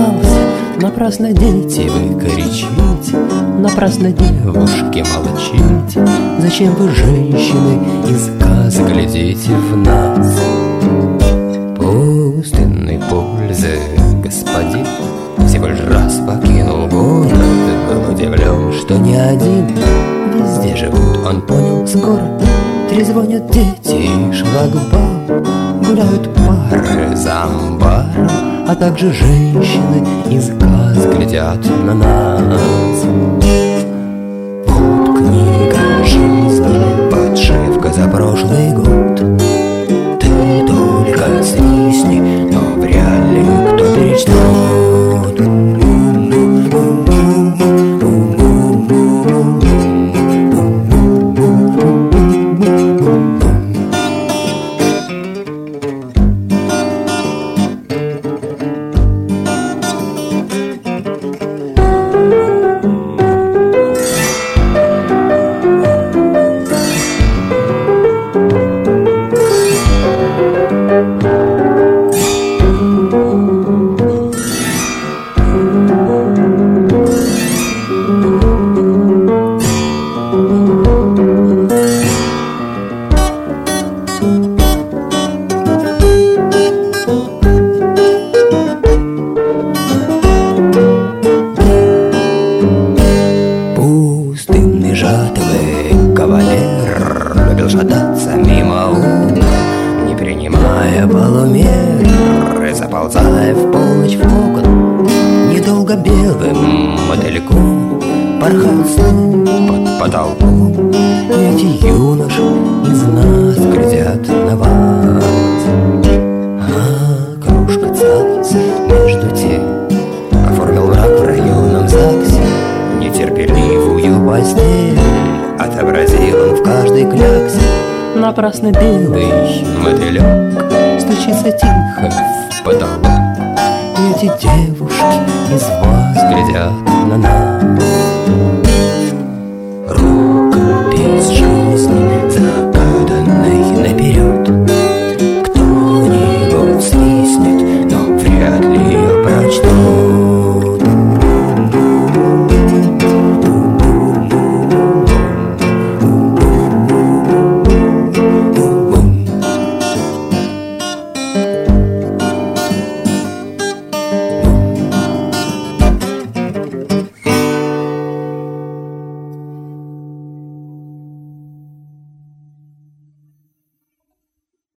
признался. Напрасно, дети, вы кричите, напрасно, девушки, молчите. Зачем вы, женщины, из глаз глядите в нас? Пустынной пользы господин всего лишь раз покинул город. Был удивлен, что не один, везде живут, он понял скоро. Трезвонят дети, шлагбаум, гуляют пары за амбаром, а также женщины из глаз глядят на нас. Вот книга жизни, подшивка за прошлый год. Ты только свистни, но вряд ли кто перечтет. Шататься мимо угла, не принимая полумеры, заползая в полночь в кокон. Недолго белым мотыльком порхал сон под потолком. Эти юноши из нас глядят на вас. А кружка цапс между тем оформил мрак в районном ЗАГСе. Нетерпеливую постель отобразил он в каждой кляксе. Напрасно белый мотылек стучится тихо в потолок. Эти девушки из вас глядят на нас.